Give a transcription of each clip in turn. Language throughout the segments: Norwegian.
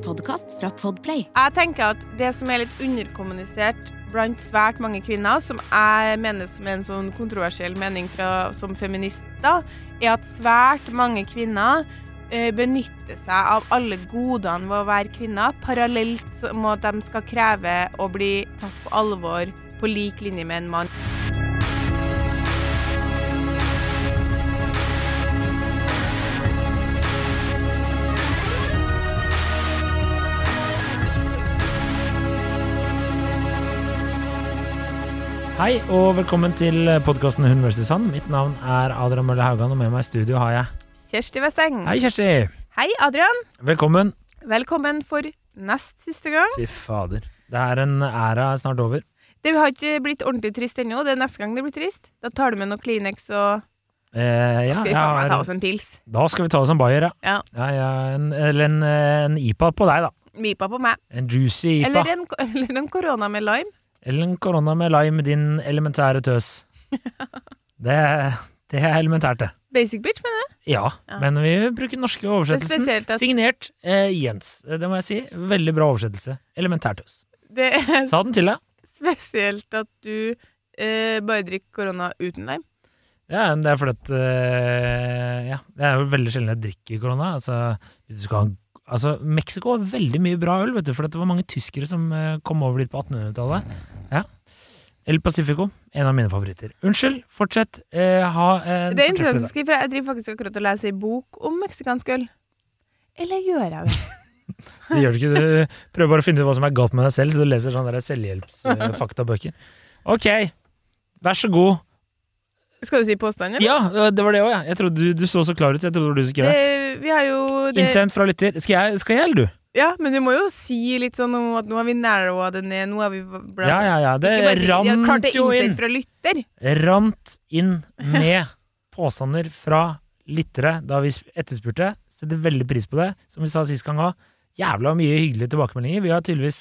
podcast fra Podplay. Jeg tenker at det som litt underkommunisert blant svært mange kvinner, som jeg mener som en sånn kontroversiell mening som feminister, at svært mange kvinner benytter seg av alle godene ved å være kvinner, parallelt med at de skal kreve å bli tatt på alvor på lik linje med en mann. Hei og velkommen til podcasten Hun vs. Han. Mitt navn Adrian Mølle Haugan, og med meg i studio har jeg Kjersti Vesteng. Hei Kjersti. Hei Adrian. Velkommen. Velkommen for nest siste gang. Fy fader. Det en æra snart over. Det har ikke blitt ordentlig trist ennå. Det neste gang det blir trist. Da tar du med noe Kleenex og ja, skal vi faen meg ta oss en pils. Da skal vi ta oss en bayer, ja. En IPA på deg da. IPA på meg. En juicy IPA. Eller en korona med lime. Eller en korona med lime, din elementære tøs. Det elementært det. Basic bitch, mener jeg? Ja, men vi bruker norske oversettelsen. Signert Jens, det må jeg si. Veldig bra oversettelse. Elementært tøs. Ta den til deg. Spesielt at du bare drikker korona uten lime. Ja, det fordi at det jo veldig sjelden jeg drikker korona. Hvis du skal ha Mexico har veldig mye bra øl, vet du, for det var mange tyskere som kom over dit på 1800-tallet. Ja. El Pacifico, en av mine favoritter. Unnskyld, fortsett. Det interessant, for jeg driver faktisk akkurat å lese en bok om meksikansk øl. Eller gjør jeg det? Det gjør du ikke, du prøver bare å finne ut hva som galt med deg selv, så du leser sånne der selvhjelpsfaktabøker. Ok, vær så god. Skal du si påstand, eller? Ja, det var det også, ja. Jeg trodde du så klar ut, så jeg trodde det var du som skrev det. Vi har jo Innsendt fra lytter. Skal jeg eller du? Ja, men du må jo si litt sånn om at nå har vi narrowa det ned, nå har vi Ja, det rant jo inn. Fra lytter. Rant inn med påstander fra lyttere da vi etterspurte. Setter veldig pris på det. Som vi sa sist gang også, jævla mye hyggelige tilbakemeldinger. Vi har tydeligvis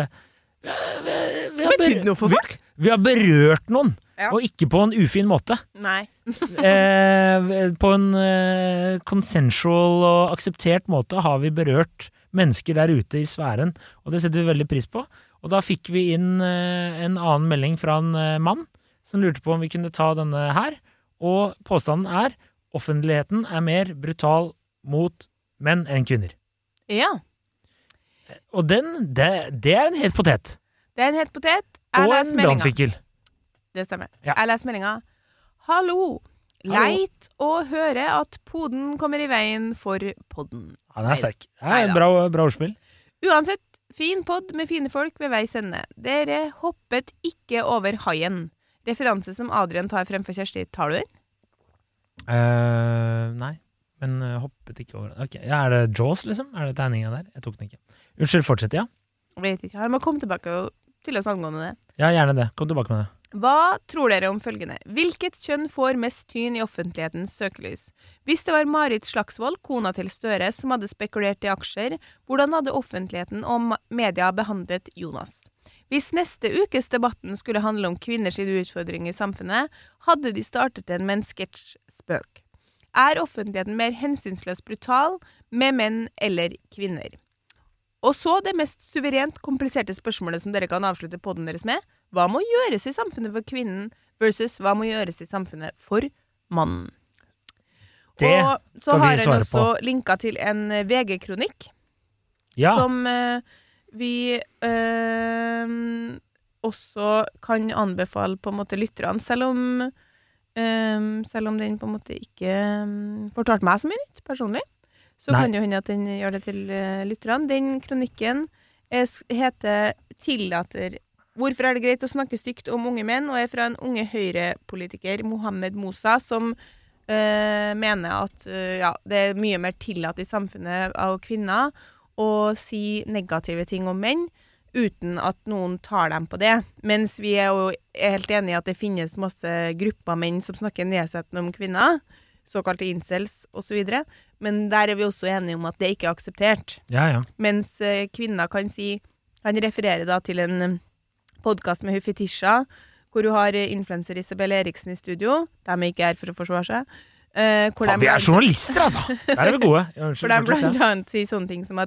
Det betyr noe for folk. Vi har berørt noen. Ja. Og ikke på en ufin måte. Nei. På en consensual og akseptert måte har vi berørt mennesker der ute i sfæren, og det setter vi veldig pris på. Og da fikk vi inn en annen melding fra en mann som lurte på om vi kunne ta denne her, og påstanden offentligheten mer brutal mot menn enn kvinner. Ja. Og det en het potet. Det en het potet. Og en brannfikkel. Det stemmer. Ja. Jeg leser meldingen. Hallo. Leit å høre at poden kommer i veien for podden. Ja, den sterk. Ja, bra ordspill. Uansett, fin podd med fine folk ved veis ende. Dere hoppet ikke over haien. Referanse som Adrian tar fremfor Kjersti. Tar du den? Nei, men hoppet ikke over. Ok, ja, det Jaws liksom? Det tegningen der? Jeg tok den ikke. Unnskyld, fortsett, ja? Vet ikke. Jeg må komme tilbake til oss angående det. Ja, gjerne det. Kom tilbake med det. Hva tror dere om følgende? Hvilket kjønn får mest tyn i offentlighetens søkelys? Hvis det var Marit Slagsvold, kona til Støre, som hadde spekulert i aksjer, hvordan hadde offentligheten og media behandlet Jonas? Hvis neste ukes debatten skulle handle om kvinners utfordring i samfunnet, hadde de startet en med en sketsj-spøk. Offentligheten mer hensynsløst brutal med menn eller kvinner? Og så det mest suverent kompliserte spørsmålet som dere kan avslutte podden deres med. Hva må gjøres i samfunnet for kvinnen versus hva må gjøres i samfunnet for mannen? Det og så skal vi svare på. har han også linket til en VG-kronikk. Ja. Som vi også kan anbefale på en måte lytterne, selv om den på en måte ikke fortalte meg så mye nytt personlig. Så kan jo hende at den gjør det til lytterne. Den kronikken heter «Tillater. Hvorfor det greit å snakke stygt om unge menn?» og fra en unge høyrepolitiker, Mohammed Musa, som mener at det mye mer tillatt i samfunnet av kvinner å si negative ting om menn, uten at noen tar dem på det. Mens vi jo helt enige i at det finnes masse grupper menn som snakker nedsettende om kvinner, såkalte incels og så videre. Men der vi også enige om at det ikke akseptert. Ja. Mens kvinner kan si, han refererer da til en podcast med Fetisha, hvor du har influencer Isabel Eriksen i studio. De ikke for å forsvare seg. Vi journalister, altså! Der vi gode. For de blant annet sier sånne ting som at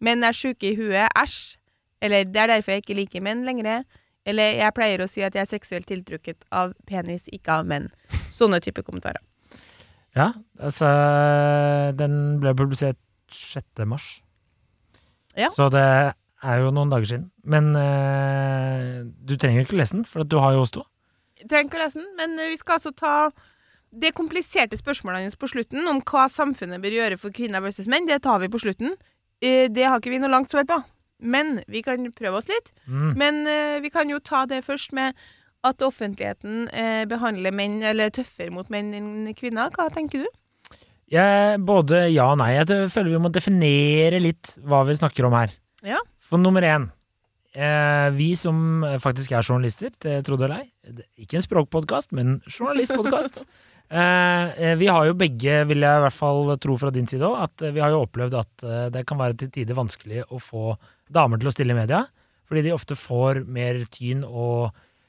menn er syke i huet, æsj. Eller det er derfor jeg ikke liker menn lenger. Eller jeg pleier å si at jeg er seksuelt tiltrukket av penis, ikke av menn. Sånne type kommentarer. Ja, altså den ble publisert 6. mars. Ja. Så det er jo noen dager siden. Men du trenger ikke lese den, for du har jo oss to. Jeg trenger ikke å lese den, men vi skal altså ta det kompliserte spørsmålene på slutten om hva samfunnet bør gjøre for kvinner versus menn. Det tar vi på slutten. Det har ikke vi noe langt svar på. Men vi kan prøve oss litt. Men vi kan jo ta det først med at offentligheten behandler menn, eller tøffere mot menn enn kvinner. Hva tenker du? Både ja og nei. Jeg føler vi må definere litt hva vi snakker om her. Ja. For nummer 1, vi som faktisk er journalister, det trodde jeg lei. Ikke en språkpodcast, men journalistpodcast. Vi har jo begge, vil jeg i hvert fall tro fra din side også, at vi har jo opplevd at det kan være til tider vanskelig å få damer til å stille i media, fordi de ofte får mer tyn og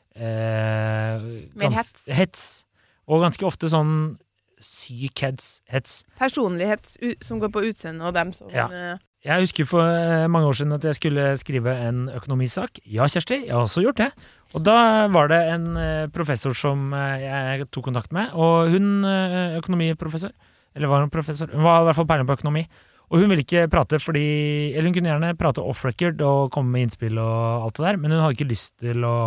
mer hets. Og ganske ofte sånn syk hets. Personlighet som går på utseende og dem som... Ja. Jeg husker for mange år siden at jeg skulle skrive en økonomisak. Ja, Kjersti, jeg har også gjort det. Og da var det en professor som jeg tok kontakt med, og hun, økonomiprofessor, eller var hun professor? Hun var i hvert fall peiling på økonomi. Og hun ville ikke prate eller hun kunne gjerne prate off-record og komme med innspill og alt det der, men hun hadde ikke lyst til å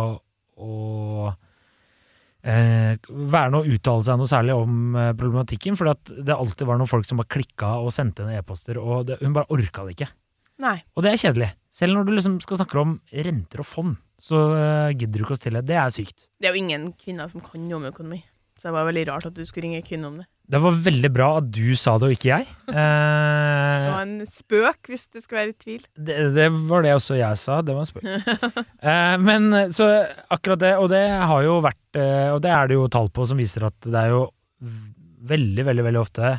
være noe uttale seg noe særlig om problematikken, fordi at det alltid var noen folk som bare klikket og sendte en e-poster, og hun bare orket det ikke. Nei. Og det er kjedelig. Selv når du liksom skal snakke om renter og fond, så gidder du ikke å stille. Det er sykt. Det er jo ingen kvinner som kan noe om økonomi, så det var veldig rart at du skulle ringe kvinner om det. Det var veldig bra at du sa det, og ikke jeg. Det var en spøk, hvis det skulle være i tvil. Det var det også jeg sa, det var en spøk. Men så akkurat det, og det har jo vært, og det er det jo tall på som viser at det er jo veldig, veldig, veldig ofte,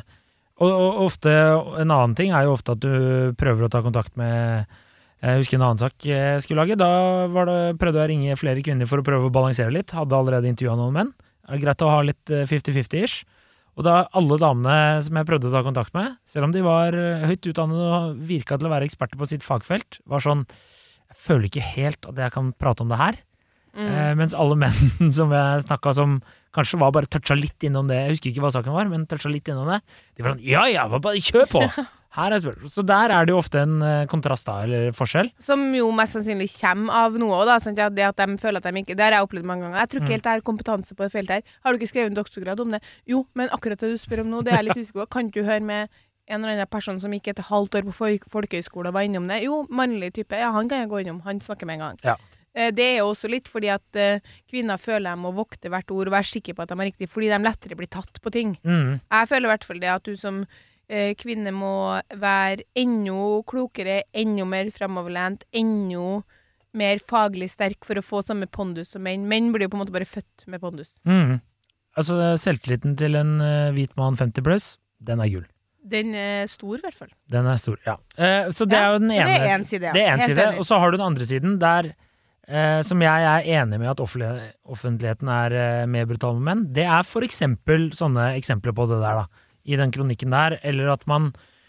og ofte, en annen ting er jo ofte at du prøver å ta kontakt med, jeg husker en annen sak jeg skulle lage, da prøvde jeg å ringe flere kvinner for å prøve å balansere litt, hadde allerede intervjuet noen menn, det er greit å ha litt 50-50-ish, og da alle damene som jeg prøvde å ta kontakt med, selv om de var høyt utdannet og virket til å være eksperter på sitt fagfelt, var sånn, jeg føler ikke helt at jeg kan prate om det her. Mens alle menn som jeg snakket som kanskje var bare touchet litt innom det, jeg husker ikke hva saken var, men touchet litt innom det, de var sånn, ja, bare kjør på! Her er spørsmål. Så der er det jo ofte en kontrast da, eller forskjell. Som jo mest sannsynlig kommer av noe da, sånn at det at de føler at de ikke, det har jeg opplevd mange ganger. Jeg tror ikke helt det er kompetanse på det feltet her. Har du ikke skrevet en doktorgrad om det? Jo, men akkurat det du spør om nå, det er jeg litt usikker på. Kan du høre med en eller annen person som gikk et halvt år på folkehøyskole og var innom det? Jo, mannlig type, ja, han kan jeg gå innom, han snakker med en gang. Ja. Det er jo også litt fordi at kvinner føler de må vokte hvert ord og være sikre på at de er riktig, fordi de lettere blir tatt på ting. Jeg føler i hvert fall det at du som kvinner må være enda klokere, enda mer fremoverlent, enda mer faglig sterk for å få samme pondus som menn. Menn blir jo på en måte bare født med pondus. Altså selvtilliten til en hvit mann 50 pluss, den er gull. Den er stor i hvert fall. Den er stor, ja. Så det er jo den ene. Det er en side, ja. Det er en side, og så har du den andre siden der som jeg er enig med at offentligheten er mer brutal med menn. Det er for eksempel sånne eksempler på det der da. I den kronikken der, eller at man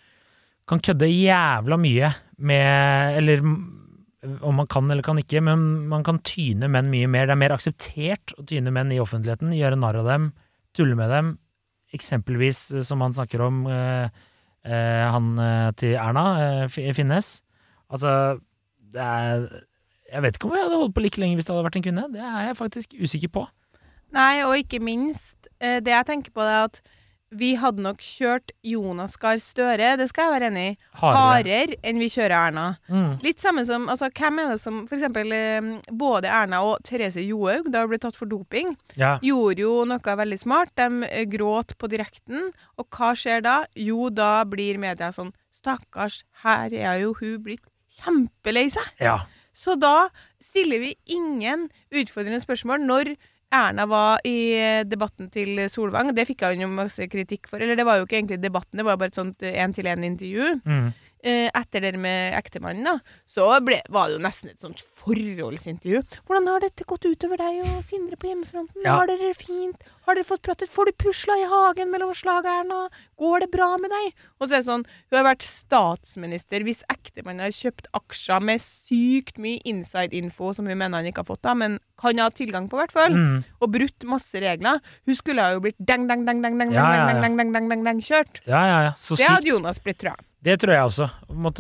kan kødde jævla mye med, eller om man kan eller kan ikke, men man kan tyne menn mye mer. Det er mer akseptert å tyne menn i offentligheten, gjøre narr av dem, tulle med dem. Eksempelvis, som han snakker om, han til Erna, Finnes. Altså, det er, jeg vet ikke om jeg hadde holdt på like lenge hvis det hadde vært en kvinne. Det er jeg faktisk usikker på. Nei, og ikke minst, det jeg tenker på det er at vi hadde nok kjørt Jonas Gahr Støre, det skal jeg være enig i, hardere enn vi kjører Erna. Litt samme som, altså hvem er det som, for eksempel både Erna og Therese Johaug, da ble tatt for doping, gjorde jo noe veldig smart, de gråt på direkten, og hva skjer da? Jo, da blir media sånn, stakkars, her er jo hun blitt kjempelei seg. Ja. Så da stiller vi ingen utfordrende spørsmål når Erna var i debatten til Solvang, det fikk han jo masse kritikk for, eller det var jo ikke egentlig debatten, det var bare et sånt 1-til-1 intervju. etter det med ektemannen da, så var det jo nesten et sånt forholdsintervju. Hvordan har dette gått utover deg og Sindre på hjemmefronten? Ja. Har dere fint? Har dere fått pratet? Får du pusla i hagen mellom slagerne? Går det bra med deg? Og så er det sånn, hun har vært statsminister hvis ektemannen har kjøpt aksjer med sykt mye inside-info som hun mener han ikke har fått da, men kan ha tilgang på i hvert fall, og brutt masse regler. Hun skulle ha jo blitt kjørt. Ja, så Det sykt. hadde Jonas blitt, tror jeg. Det tror jeg også.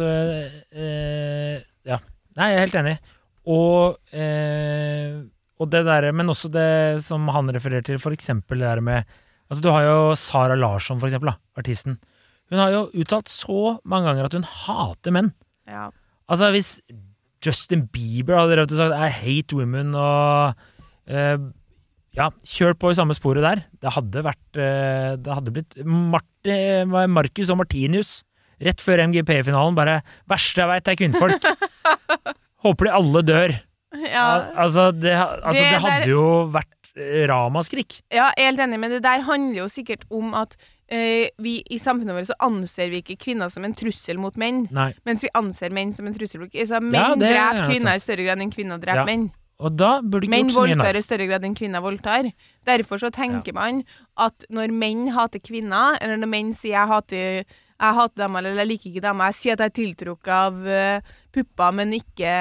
Ja. Nei, jeg er helt enig. Og det der, men også det som han refererer til, for eksempel det der med, altså du har jo Sara Larsson for eksempel, da, artisten. Hun har jo uttalt så mange ganger at hun hater menn. Ja. Altså hvis Justin Bieber hadde rett og sagt I hate women og ja, kjør på i samme sporet der. Det hadde blitt Marcus og Martinus rett før MGP-finalen bare, verste jeg vet er kvinnfolk. Håper de alle dør. Ja. Altså, det hadde jo vært ramaskrik. Ja, jeg er helt enig, men det der handler jo sikkert om at vi i samfunnet vårt så anser vi ikke kvinner som en trussel mot menn, Nei. mens vi anser menn som en trussel. Så menn Ja, det er dreper kvinner sant. i større grad enn kvinner dreper Ja. menn. Og da burde ikke Menn gjort så mye voldtar narr. i større grad enn kvinner voldtar. Derfor så tenker man at når menn hater kvinner, eller når menn sier jeg hater dem, eller jeg liker ikke dem, jeg sier at jeg er tiltrukket av pupper, men ikke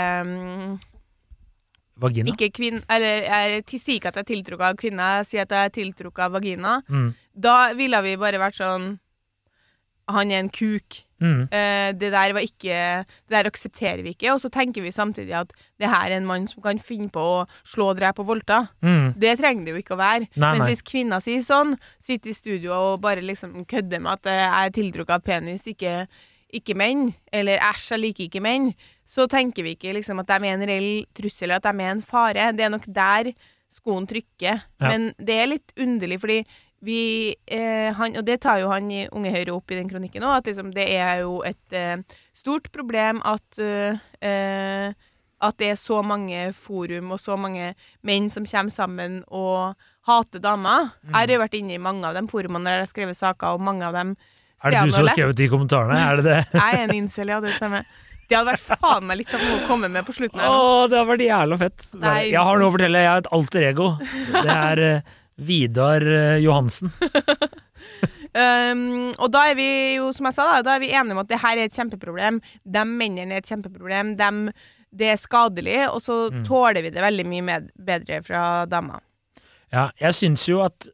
Vagina. eller jeg sier ikke at jeg er tiltrukket av kvinner, jeg sier at jeg er tiltrukket av vagina. Da ville vi bare vært sånn, han er en kuk. Det der aksepterer vi ikke, og så tenker vi samtidig at det her er en mann som kan finne på å slå, drepe og voldta. Det trenger det jo ikke å være. Mens hvis kvinner sier sånn, sitter i studio og bare liksom kødder med at jeg er tiltrukket av penis, ikke menn, eller æsj, jeg liker ikke menn, så tenker vi ikke liksom at de er en reell trussel, at de er en fare. Det er nok der skoen trykker. Ja. Men det er litt underlig, fordi og det tar jo han i Unge Høyre opp i den kronikken også, at liksom, det er jo et stort problem at det er så mange forum og så mange menn som kommer sammen og hater damer. Jeg har jo vært inne i mange av de forumene der jeg har skrevet saker, og mange av dem Er det du som har skrevet de kommentarene? Er det det? Jeg er en incel, ja, det stemmer. Det hadde vært faen meg litt av noe å komme med på slutten her. Det har vært jævla fett. Nei. Jeg har noe å fortelle, jeg har et alter ego. Det er Vidar Johansen. Og da er vi jo, som jeg sa da er vi enige om at det her er et kjempeproblem. De mennene er et kjempeproblem. Det er skadelig, og så tåler vi det veldig mye bedre fra damer. Ja, jeg synes jo at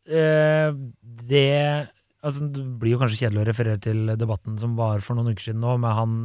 altså, det blir jo kanskje kjedelig å referere til debatten som var for noen uker siden nå, med han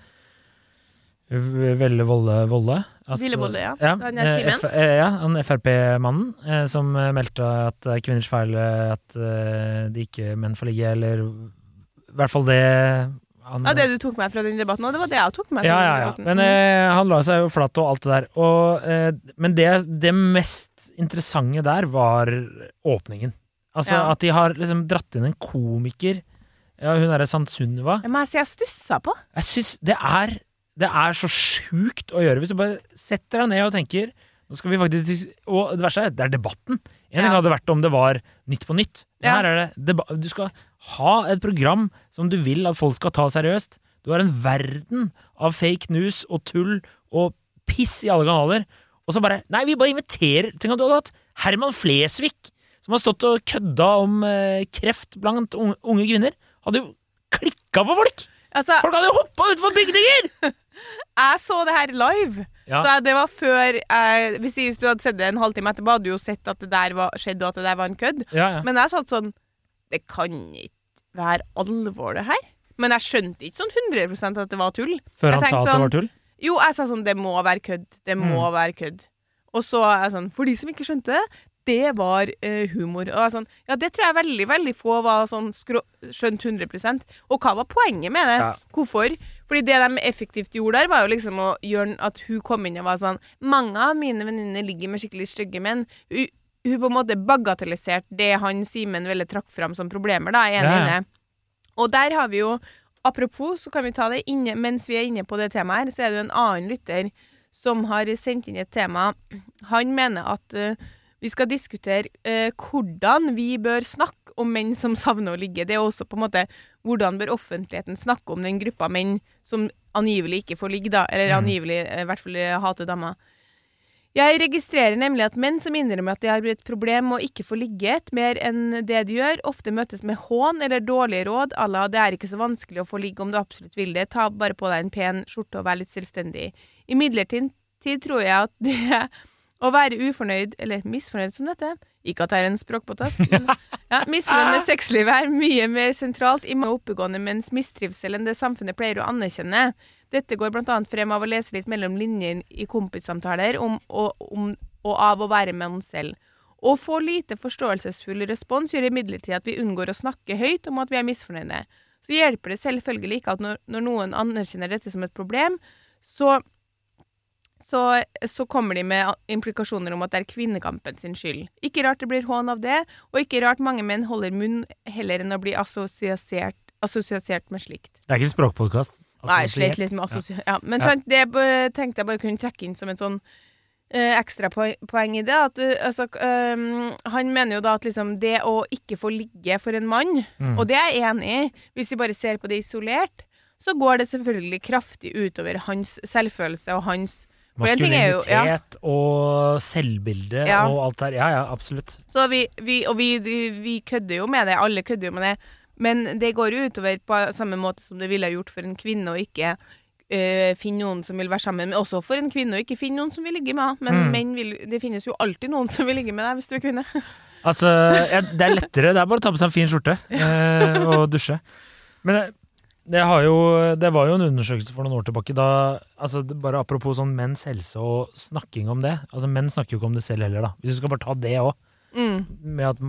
Velle Volle. Altså, Ville Volle, ja. Han er Simen. Han FRP-mannen som meldte at det er kvinners feil at de ikke menn får ligge, eller i hvert fall det han, det du tok med fra den debatten, og det var det jeg tok med fra den debatten. Men han la seg jo flatt og alt det der. Men det mest interessante der var åpningen. Altså at de har liksom dratt inn en komiker. Ja, hun er Sant Sunniva. Men jeg stusset på. Jeg synes det er så sjukt å gjøre. Hvis du bare setter deg ned og tenker, nå skal vi faktisk, og det verste det er debatten. En gang hadde det vært om det var Nytt på Nytt. Her er det, du skal ha et program som du vil at folk skal ta seriøst. Du har en verden av fake news og tull og piss i alle kanaler. Og så bare, nei, vi bare inviterer. Tenk at du hadde hatt Herman Flesvig, som har stått og kødda om kreft blant unge kvinner. Hadde jo klikket for folk. Altså, folk hadde jo hoppet utenfor bygninger! Jeg så det her live. Ja. Så det var før hvis du hadde sett det en halvtime etterpå, hadde du jo sett at det der skjedde, og at det der var en kødd. Ja. Men jeg satt sånn, det kan ikke være alvor det her. Men jeg skjønte ikke sånn 100% at det var tull. Før han sa at det var tull? Jo, jeg sa sånn, det må være kødd. Det må være kødd. Og så er jeg sånn, for de som ikke skjønte det var humor. Og sånn, ja, det tror jeg veldig, veldig få var sånn skjønt 100%. Og hva var poenget med det? Ja. Hvorfor? Fordi det de effektivt gjorde der, var jo liksom å gjøre at hun kom inn og var sånn, mange av mine venninner ligger med skikkelig stygge menn. Hun på en måte bagatelliserte det han Simen ville trakk fram som problemer, da, ene. Og der har vi jo, apropos, så kan vi ta det inne, mens vi er inne på det temaet her, så er det jo en annen lytter som har sendt inn et tema. Han mener at Vi skal diskutere hvordan vi bør snakke om menn som savner å ligge. Det også på en måte hvordan bør offentligheten snakke om den gruppa menn som angivelig ikke får ligge da, eller angivelig i hvert fall hater damer. Jeg registrerer nemlig at menn som innrømmer at de har et problem med å ikke få ligget mer enn det de gjør, ofte møtes med hån eller dårlige råd, alla, det er ikke så vanskelig å få ligge om du absolutt vil det, ta bare på deg en pen skjorte og vær litt selvstendig. I midlertid tror jeg at det å være ufornøyd, eller misfornøyd som dette, ikke at det er en språkpåtast, men misfornøyd med sexlivet er mye mer sentralt i mange oppegående menns mistrivsel enn det samfunnet pleier å anerkjenne. Dette går blant annet frem av å lese litt mellom linjen i kompissamtaler om av å være med oss selv. Å få lite forståelsesfull respons gjør imidlertid at vi unngår å snakke høyt om at vi er misfornøyde. Så hjelper det selvfølgelig ikke at når noen anerkjenner dette som et problem, så kommer de med implikasjoner om at det er kvinnekampen sin skyld. Ikke rart det blir hån av det, og ikke rart mange menn holder munn heller enn å bli assosiasert med slikt. Det er ikke en språkpodcast. Nei, jeg slet litt med ja, men det tenkte jeg bare kunne trekke inn som en sånn ekstra poeng i det, at han mener jo da at liksom det å ikke få ligge for en mann, og det er jeg enig i, hvis vi bare ser på det isolert, så går det selvfølgelig kraftig utover hans selvfølelse og hans maskulinitet og selvbilde og alt der. Ja, absolutt. Så vi kødder jo med det, alle kødder jo med det, men det går jo utover på samme måte som det ville ha gjort for en kvinne å ikke finne noen som vil være sammen, men også for en kvinne å ikke finne noen som vil ligge med. Men menn det finnes jo alltid noen som vil ligge med deg hvis du er kvinne. Altså, det er lettere, det er bare å ta på seg en fin skjorte og dusje. Men det var jo en undersøkelse for noen år tilbake da, altså bare apropos sånn menns helse og snakking om det, altså menn snakker jo ikke om det selv heller da, hvis du skal bare ta det også, med at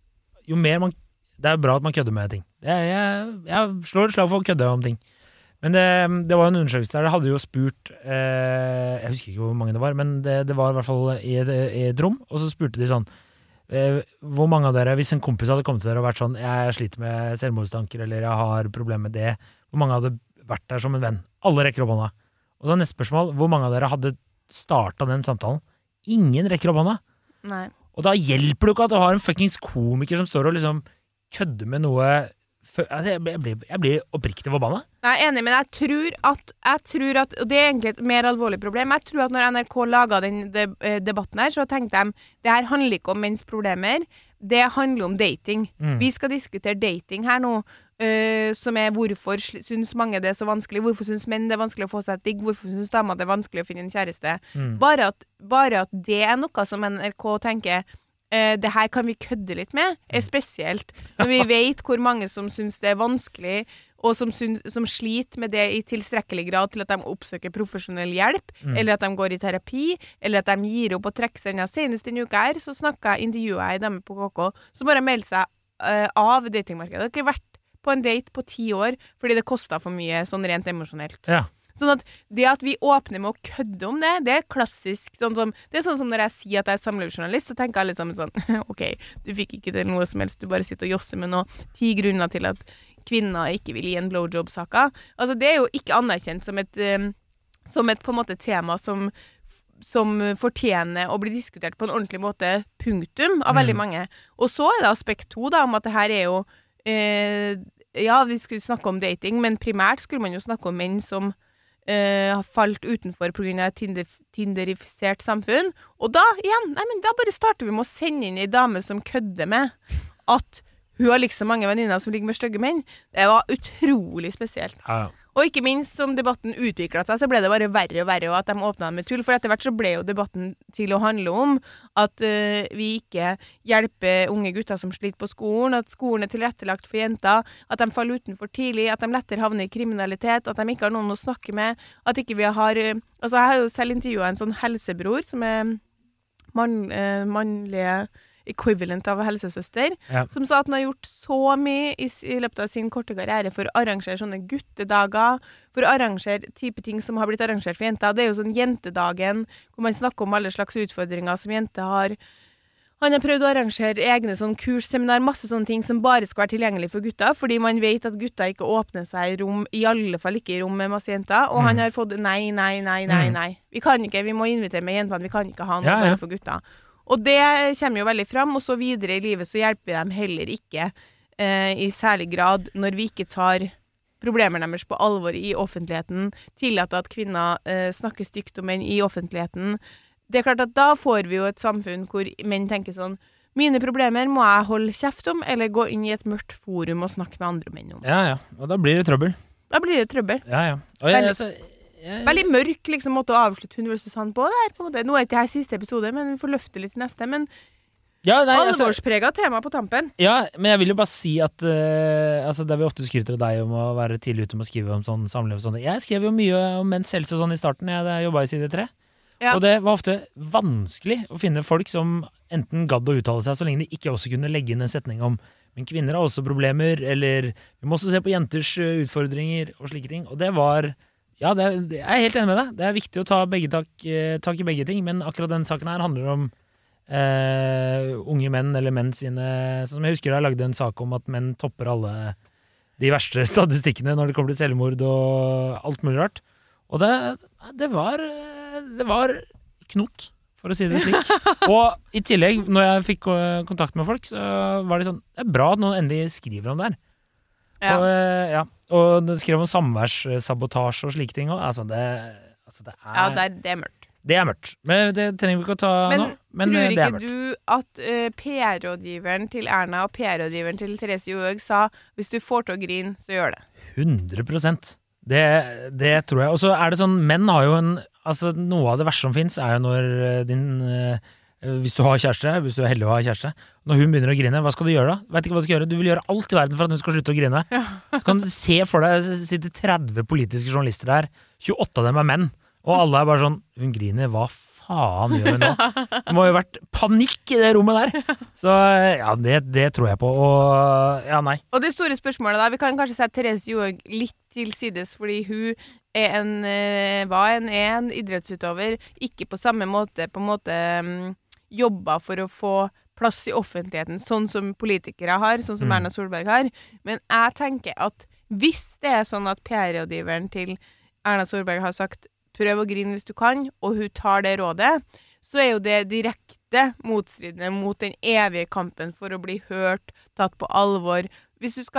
det er bra at man kødder med ting. Jeg slår et slag for å kødde om ting. Men det var en undersøkelse der, det hadde jo spurt, jeg husker ikke hvor mange det var, men det var i hvert fall i et rom, og så spurte de sånn, hvor mange av dere, hvis en kompis hadde kommet til dere og vært sånn, jeg sliter med selvmordstanker, eller jeg har problemer med det, hvor mange hadde vært der som en venn? Alle rekker opp hånda. Og så neste spørsmål, hvor mange av dere hadde startet den samtalen? Ingen rekker opp hånda. Nei. Og da hjelper det ikke at du har en fuckings komiker som står og liksom kødder med noe. Jeg blir oppriktig forbannet. Jeg er enig, men jeg tror at og det er egentlig et mer alvorlig problem, jeg tror at når NRK laget den debatten her, så tenkte de, det her handler ikke om menns problemer, det handler om dating. Vi skal diskutere dating her nå, som er hvorfor synes mange det er så vanskelig, hvorfor synes menn det er vanskelig å få seg et digg, hvorfor synes damer det er vanskelig å finne en kjæreste. Bare at det er noe som NRK tenker, det her kan vi kødde litt med, er spesielt. Når vi vet hvor mange som synes det er vanskelig, og som sliter med det i tilstrekkelig grad til at de oppsøker profesjonell hjelp, eller at de går i terapi, eller at de gir opp og trekker seg. Senest denne uka her, så intervjuet jeg dem på KK, som bare melder seg av datingmarkedet. Det har ikke vært på en date på 10 år, fordi det kostet for mye sånn rent emosjonelt. Ja. Sånn at det at vi åpner med å kødde om det, det er klassisk. Det er sånn som når jeg sier at jeg er samlivsjournalist, så tenker alle sammen sånn, ok, du fikk ikke til noe som helst, du bare sitter og josser med 10 grunner til at kvinner ikke vil gi en blowjob-saka. Altså, det er jo ikke anerkjent som et på en måte tema som fortjener å bli diskutert på en ordentlig måte, punktum, av veldig mange. Og så er det aspekt 2 da, om at det her er jo, ja, vi skulle snakke om dating, men primært skulle man jo snakke om menn som har falt utenfor på grunn av et tinderifisert samfunn. Og da, igjen, da bare starter vi med å sende inn en dame som kødder med at hun har liksom mange venninner som ligger med stygge menn. Det var utrolig spesielt. Ja. Og ikke minst som debatten utviklet seg, så ble det bare verre og verre, og at de åpnet med tull. For etter hvert så ble jo debatten til å handle om at vi ikke hjelper unge gutter som sliter på skolen, at skolen er tilrettelagt for jenter, at de faller utenfor tidlig, at de lettere havner i kriminalitet, at de ikke har noen å snakke med, at ikke vi har... Altså, jeg har jo selv intervjuet en sånn helsebror som er mannlige equivalent av helsesøster, som sa at han har gjort så mye i løpet av sin korte karriere for å arrangere sånne guttedager, for å arrangere type ting som har blitt arrangert for jenter. Det er jo sånn jentedagen, hvor man snakker om alle slags utfordringer som jenter har. Han har prøvd å arrangere egne sånn kursseminar, masse sånne ting som bare skal være tilgjengelig for gutter, fordi man vet at gutter ikke åpner seg i rom, i alle fall ikke i rom med masse jenter, og han har fått nei. Vi kan ikke, vi må invitere med jentene, vi kan ikke ha noe bare for gutter. Og det kommer jo veldig fram, og så videre i livet så hjelper vi dem heller ikke i særlig grad når vi ikke tar problemer deres på alvor i offentligheten, tillater at kvinner snakker stygt om menn i offentligheten. Det klart at da får vi jo et samfunn hvor menn tenker sånn, mine problemer må jeg holde kjeft om, eller gå inn i et mørkt forum og snakke med andre menn om. Ja, og da blir det trøbbel. Ja. Og veldig mørk liksom, måte å avslutte Hundvølsesand på det her, på en måte. Nå er ikke det her siste episode, men vi får løfte litt i neste, men alvorspreget tema på tampen. Ja, men jeg vil jo bare si at det vi ofte skryter av deg om å være tidlig ute med å skrive om sånn samliv og sånn. Jeg skrev jo mye om menns helse og sånn i starten, jeg jobbet i Side 3. Ja. Og det var ofte vanskelig å finne folk som enten gadd å uttale seg så lenge de ikke også kunne legge inn en setning om men kvinner har også problemer, eller vi må også se på jenters utfordringer og slike ting. Og det var jeg er helt enig med deg. Det er viktig å ta tak i begge ting, men akkurat den saken her handler om unge menn eller menn sine, som jeg husker jeg lagde en sak om at menn topper alle de verste statistikkene når det kommer til selvmord og alt mulig rart. Og det var knot, for å si det slik. Og i tillegg, når jeg fikk kontakt med folk, så var det sånn, det er bra at noen endelig skriver om det her. Ja. Og det skrev om samværssabotasje og slike ting. Og, det er mørkt. Det er mørkt, men det trenger vi ikke å ta nå. Men tror det er mørkt. Ikke du at PR-rådgiveren til Erna og PR-rådgiveren til Therese Johaug sa, hvis du får til å grine, så gjør det? 100%. Det tror jeg. Og så er det sånn, menn har jo noe av det verste som finnes er jo når hvis du har kjæreste, hvis du er heldig å ha kjæreste, når hun begynner å grine, hva skal du gjøre da? Vet ikke hva du skal gjøre. Du vil gjøre alt i verden for at hun skal slutte å grine. Ja. Så kan du se for deg, sitter 30 politiske journalister der, 28 av dem er menn, og alle er bare sånn, hun griner, hva faen gjør hun nå? Det må jo ha vært panikk i det rommet der. Så ja, det tror jeg på, og ja, nei. Og det store spørsmålet da, vi kan kanskje sette Therese Johaug litt til sides, fordi hun var en idrettsutøver, ikke på samme måte, jobba for å få plass i offentligheten, sånn som politikere har, sånn som Erna Solberg har. Men jeg tenker at hvis det er sånn at PR-rådgiveren til Erna Solberg har sagt prøv å grine hvis du kan, og hun tar det rådet, så er jo det direkte motstridende mot den evige kampen for å bli hørt, tatt på alvor. Hvis du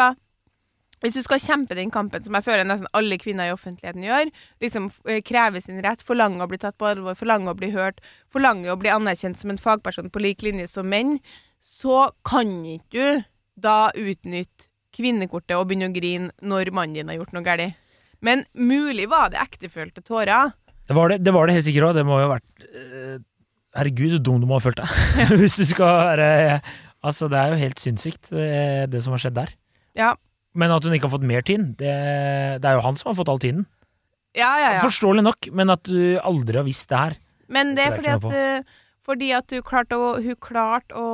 skal kjempe den kampen, som jeg føler nesten alle kvinner i offentligheten gjør, liksom kreve sin rett, forlange å bli tatt på alvor, forlange å bli hørt, forlange å bli anerkjent som en fagperson på lik linje som menn, så kan ikke du da utnytte kvinnekortet og begynne å grine når mannen din har gjort noe galt. Men mulig var det ektefølte tårer. Det var det helt sikkert også. Det må jo ha vært herregud, så dum du må ha følt deg. Hvis du skal være det er jo helt sinnssykt det som har skjedd der. Ja. Men at hun ikke har fått mer tid, det er jo han som har fått all tiden. Ja. Forståelig nok, men at du aldri har visst det her. Men det er fordi at hun klarte å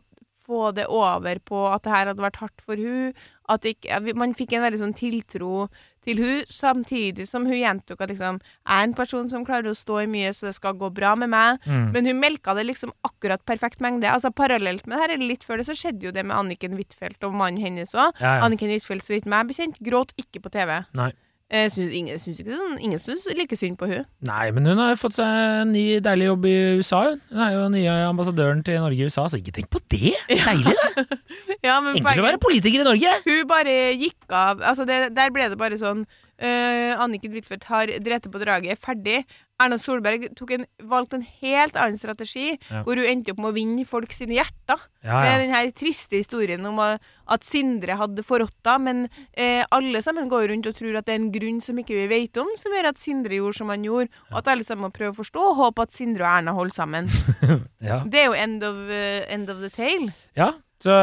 få det over på at det her hadde vært hardt for hun, at man fikk en veldig sånn tiltro til hun, samtidig som hun gjentok at liksom, jeg er en person som klarer å stå i mye, så det skal gå bra med meg, men hun melka det liksom akkurat perfekt mengde. Altså parallelt med det her, eller litt før det, så skjedde jo det med Anniken Huitfeldt og mannen hennes også. Ja. Anniken Huitfeldt, så vidt meg bekjent, gråt ikke på TV. Nei. Ingen synes like synd på hun. Nei, men hun har fått seg en ny deilig jobb i USA. Hun er jo den nye ambassadøren til Norge i USA, så ikke tenk på det! Deilig det! Ja, enkelt å være politiker i Norge! Hun bare gikk av, der ble det bare sånn Anniken Huitfeldt har drept på draget, ferdig. Erna Solberg valgte en helt annen strategi, hvor hun endte opp med å vinne folk sine hjerter. Med den her triste historien om at Sindre hadde forrådt, men alle sammen går rundt og tror at det er en grunn som ikke vi vet om, som gjør at Sindre gjorde som han gjorde, og at alle sammen må prøve å forstå og håpe at Sindre og Erna holder sammen. Det er jo end of the tale. Ja, så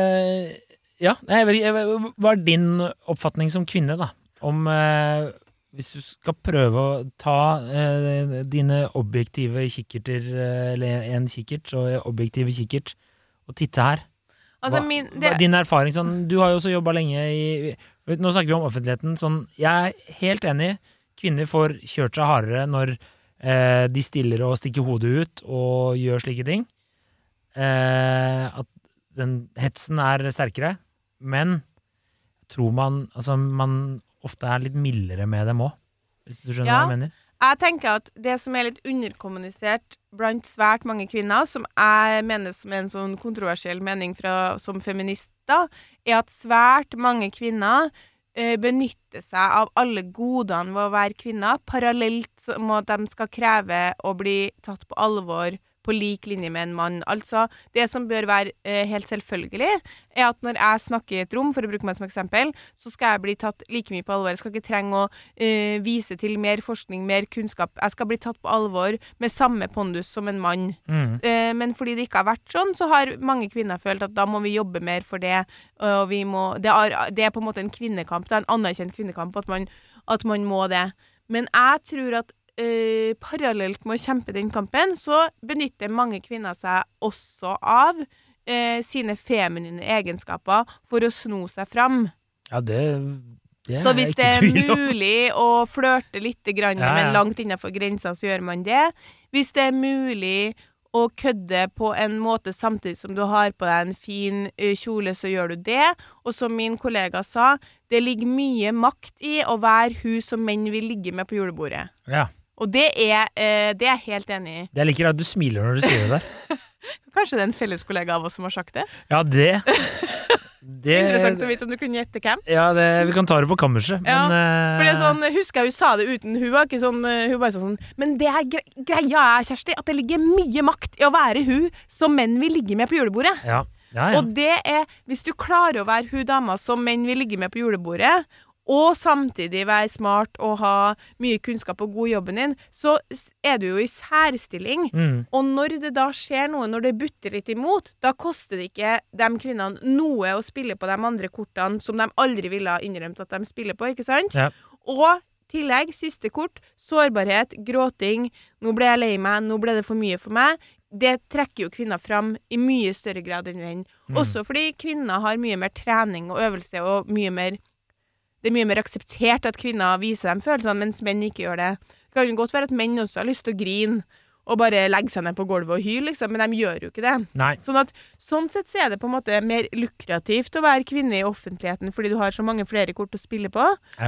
hva er din oppfatning som kvinne da? Om hvis du skal prøve å ta dine objektive kikkerter, eller en kikkert, så objektive kikkert, og titte her. Din erfaring, sånn, du har jo også jobbet lenge nå snakker vi om offentligheten, sånn, jeg er helt enig, kvinner får kjørt seg hardere når de stiller og stikker hodet ut og gjør slike ting. At den hetsen er sterkere, men tror man ofte er litt mildere med dem også, hvis du skjønner hva jeg mener. Jeg tenker at det som litt underkommunisert blant svært mange kvinner, som jeg mener som en sånn kontroversiell mening som feminister, at svært mange kvinner benytter seg av alle godene ved å være kvinner, parallelt med at de skal kreve å bli tatt på alvor på lik linje med en mann. Altså, det som bør være helt selvfølgelig, at når jeg snakker i et rom, for å bruke meg som eksempel, så skal jeg bli tatt like mye på alvor. Jeg skal ikke trenge å vise til mer forskning, mer kunnskap. Jeg skal bli tatt på alvor med samme pondus som en mann. Men fordi det ikke har vært sånn, så har mange kvinner følt at da må vi jobbe mer for det, og det på en måte en kvinnekamp, det en anerkjent kvinnekamp at man må det. Men jeg tror at parallelt med å kjempe den kampen, så benytter mange kvinner seg også av sine feminine egenskaper for å sno seg fram. Ja, det så hvis det mulig å flørte litt grann, men langt innenfor grensa, så gjør man det. Hvis det mulig å kødde på en måte samtidig som du har på deg en fin kjole, så gjør du det. Og som min kollega sa, det ligger mye makt i å være hun som menn vil ligge med på julebordet. Ja. Og det er jeg helt enig i. Jeg liker at du smiler når du sier det der. Kanskje det er en felles kollega av oss som har sagt det? Ja, det Interessant å vite om du kunne gjette hvem. Ja, vi kan ta det på kammerset. Ja, for det er sånn, husker jeg hun sa det uten, hun var ikke sånn, hun bare sånn, men det er greia Kjersti, at det ligger mye makt i å være hun som menn vil ligge med på julebordet. Ja. Og det hvis du klarer å være hun dama som menn vil ligge med på julebordet, og samtidig være smart og ha mye kunnskap og god jobben din, så er du jo i særstilling. Og når det da skjer noe, når det butter litt imot, da koster det ikke de kvinnene noe å spille på de andre kortene som de aldri ville ha innrømt at de spiller på, ikke sant? Ja. Og tillegg, siste kort, sårbarhet, gråting, nå ble jeg lei meg, nå ble det for mye for meg. Det trekker jo kvinner fram i mye større grad enn menn. Også fordi kvinner har mye mer trening og øvelse og det er mye mer akseptert at kvinner viser dem følelsene, mens menn ikke gjør det. Det kan jo godt være at menn også har lyst til å grine og bare legge seg ned på gulvet og hyle, liksom, men de gjør jo ikke det. Nei. Sånn sett så er det på en måte mer lukrativt å være kvinne i offentligheten, fordi du har så mange flere kort å spille på. Ja.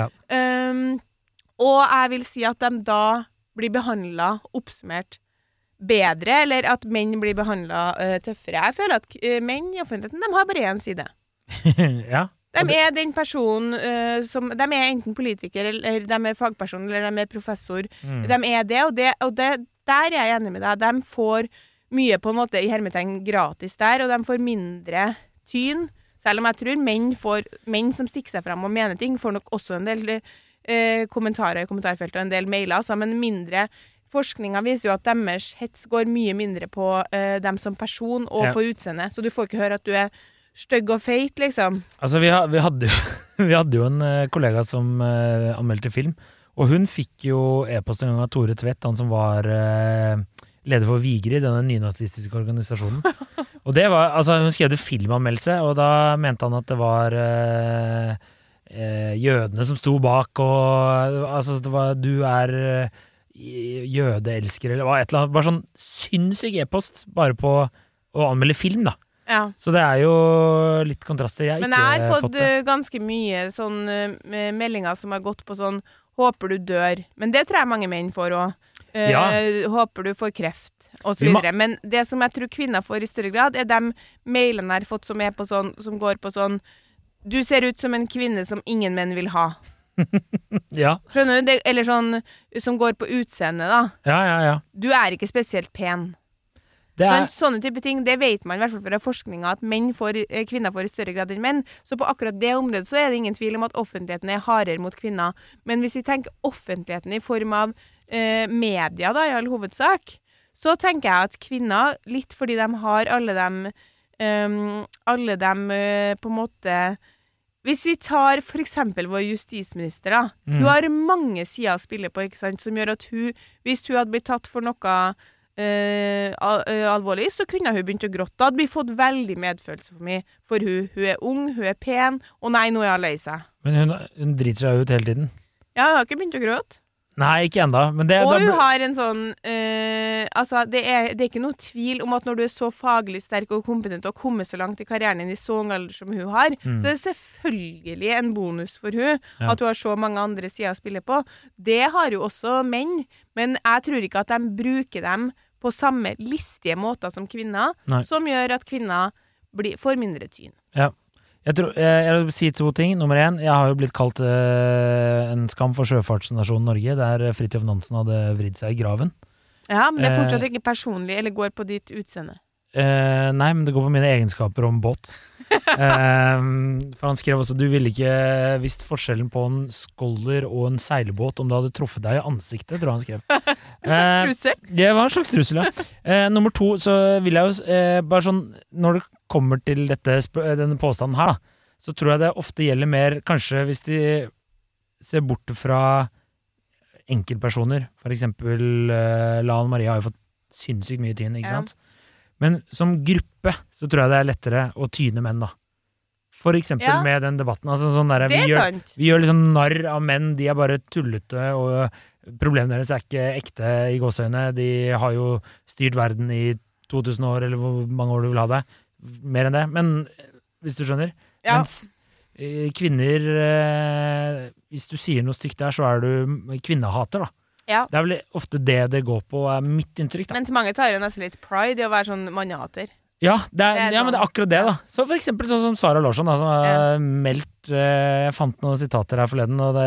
Og jeg vil si at de da blir behandlet oppsummert bedre, eller at menn blir behandlet tøffere. Jeg føler at menn i offentligheten, de har bare en side. Ja. De er den personen de er enten politiker, eller de er fagperson, eller de er professor. De er det, og der er jeg enig med deg. De får mye på en måte i hermetegn gratis der, og de får mindre tyn. Selv om jeg tror menn som stikker seg frem og mener ting, får nok også en del kommentarer i kommentarfeltet og en del mailer, altså, men mindre. Forskninga viser jo at deres hets går mye mindre på dem som person og på utseende, så du får ikke høre at du er stygg og feit, liksom. Altså, vi hadde jo en kollega som anmeldte film, og hun fikk jo e-post en gang av Tore Tvedt, han som var leder for Vigrid, denne nynazistiske organisasjonen. Og det var, altså, hun skrev filmanmeldelse, og da mente han at det var jødene som sto bak, og altså, det var, du er jødeelsker, eller hva, et eller annet, bare sånn sinnssyk e-post, bare på å anmelde film, da. Ja. Så det er jo litt kontraster. Men jeg har fått ganske mye sånn meldinger som har gått på sånn håper du dør, men det tror jeg mange menn får også. Håper du får kreft, og så videre. Men det som jeg tror kvinner får i større grad, er de mailene jeg har fått som er på sånn, som går på sånn, du ser ut som en kvinne som ingen menn vil ha. Ja. Skjønner du? Eller sånn, som går på utseende da. Ja. Du er ikke spesielt pen. Sånne type ting, det vet man i hvert fall fra forskninga, at kvinner får i større grad enn menn. Så på akkurat det området så er det ingen tvil om at offentligheten er hardere mot kvinner. Men hvis vi tenker offentligheten i form av media da, i all hovedsak, så tenker jeg at kvinner, litt fordi de har alle dem på en måte. Hvis vi tar for eksempel vår justisminister da, hun har mange sider å spille på, ikke sant, som gjør at hvis hun hadde blitt tatt for noe alvorlig, så kunne hun begynt å gråte. Da hadde vi fått veldig medfølelse for meg. For hun er ung, hun er pen, og nei, nå er hun lei seg. Men hun driter seg ut hele tiden. Ja, hun har ikke begynt å gråte. Nei, ikke enda. Men det, Og da, hun har en sånn altså, det er ikke noe tvil om at når du er så faglig sterk og kompetent og kommer så langt i karrieren din i så ung alder som hun har, så er det selvfølgelig en bonus for hun at hun har så mange andre sider å spille på. Det har jo også menn, men jeg tror ikke at de bruker dem på samme listige måter som kvinner, som gjør at kvinner får mindre tyn. Ja. Jeg vil si 2 ting. Nummer 1, jeg har jo blitt kalt en skam for sjøfartsnasjonen Norge, der Fridtjof Nansen hadde vridd seg i graven. Ja, men det er fortsatt ikke personlig, eller går på ditt utseende. Nei, men det går på mine egenskaper om båt. For han skrev også, du ville ikke visst forskjellen på en skolder og en seilbåt om det hadde truffet deg i ansiktet, tror jeg han skrev. En slags trussel? Det var en slags trussel, ja. Nummer 2, så vil jeg jo bare sånn, når det kommer til denne påstanden her, da, så tror jeg det ofte gjelder mer, kanskje hvis de ser bort fra enkeltpersoner, for eksempel Lan Maria har jo fått sinnssykt mye tyn, ikke sant? Men som gruppe så tror jeg det er lettere å tyne menn, da. For eksempel med den debatten. Altså sånn der, det vi gjør liksom narr av menn, de er bare tullete, og problemene deres er ikke ekte i gåseøyne. De har jo styrt verden i 2000 år, eller hvor mange år du vil ha det. Mer enn det. Men hvis du skjønner. Ja. Mens kvinner, hvis du sier noe stygt der, så er du kvinnehater, da. Ja. Det er vel ofte det går på, er mitt inntrykk, da. Men mange tar jo nesten litt pride i å være sånn mannehater. Ja, men det er akkurat det, da. Så for eksempel sånn som Sara Larsson, da, som har meldt jeg fant noen sitater her forleden, og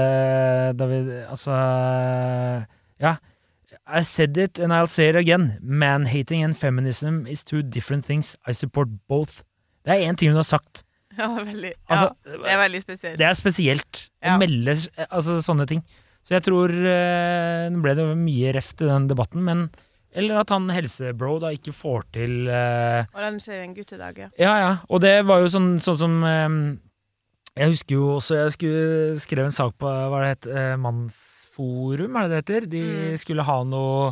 I said it and I'll say it again. Man-hating and feminism is 2 different things. I support both. Det er 1 ting hun har sagt. Ja, veldig. Ja, det er veldig spesielt. Det er spesielt å melde sånne ting. Så jeg tror nå ble det mye reft i den debatten, men eller at han helsebro da ikke får til Og arrangere en guttedag, ja, og det var jo sånn som jeg husker jo også, jeg skrev en sak på, hva det het, Mannsforum, er det heter? De skulle ha noe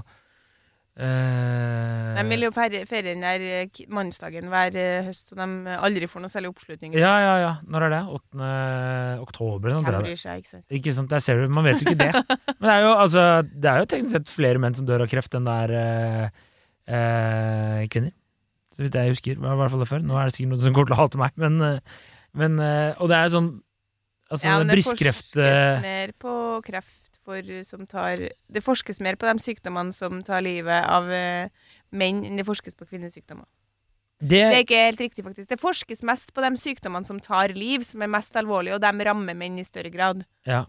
de vil jo feire den der mannsdagen hver høst, og de aldri får noe særlig oppslutning. Ja. Når er det? 8. oktober? Sånn, Hvem bryr seg, ikke sant? Ikke sant, der ser du, man vet jo ikke det. Men det er jo teknisk sett flere menn som dør av kreft enn det er kvinner. Så vidt jeg husker, i hvert fall det før. Nå er det sikkert noen som går til å hate meg, men og det er sånn, altså brystkreft... det forskes mer på kreft. Det forskes mer på de sykdommene som tar livet av menn enn det forskes på kvinnesykdommer. Det er ikke helt riktig, faktisk. Det forskes mest på de sykdommene som tar liv, som er mest alvorlige, og de rammer menn i større grad. Ja.